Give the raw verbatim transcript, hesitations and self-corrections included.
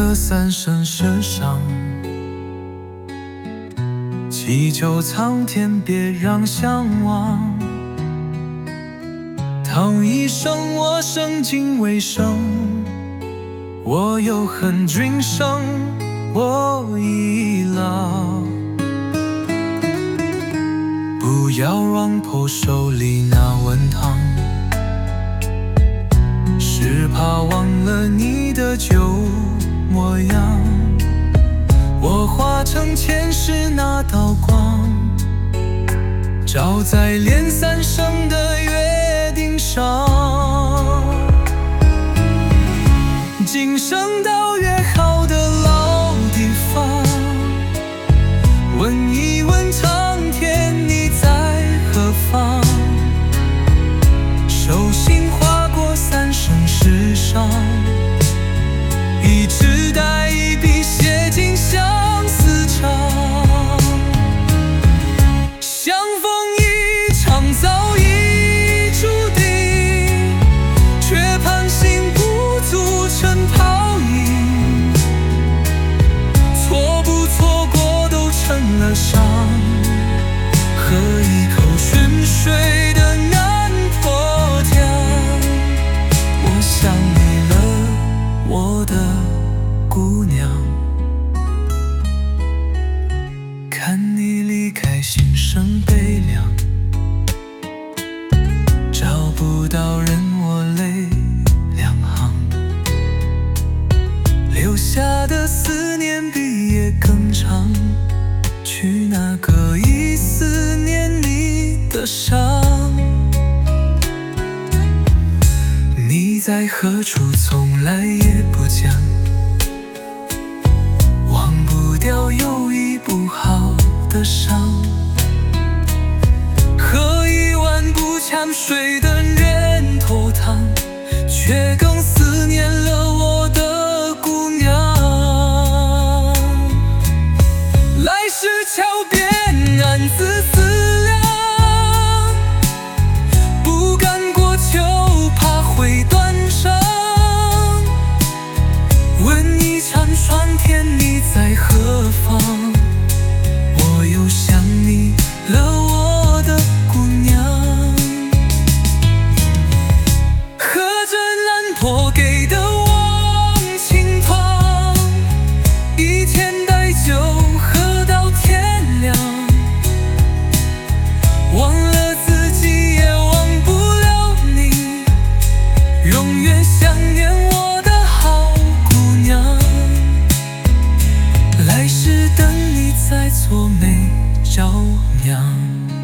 颗三生石上，祈求苍天别让相忘。当一生我生尽尾声，我又恨君生我已老。不要让婆手里那碗汤，是怕忘了你的旧模样。我化成前世那道光，照在连三生的约定上。今生到约好的老地方，问一问苍天你在何方。手心划过三生石上，一纸带一笔写进相思场。相逢一场早已注定，却盼心不足成泡影。错不错过都成了伤，喝一口泉水的南坡江。我想你了，我的姑娘，看你离开心生悲凉，找不到人我泪两行，留下的思念比夜更长，去哪个已思念你的伤。你在何处从来也不讲，忘不掉又一不好的伤。喝一碗不呛水的人头汤，却更思念了我的姑娘。来时桥边暗自思量，不敢过秋怕会断肠。问一场霜天你在何方，我又想你了我的姑娘。喝着南坡给的忘情汤，一天带酒喝到天亮。忘了自己也忘不了你，永远想念我的好姑娘。来世等你再做美娇娘。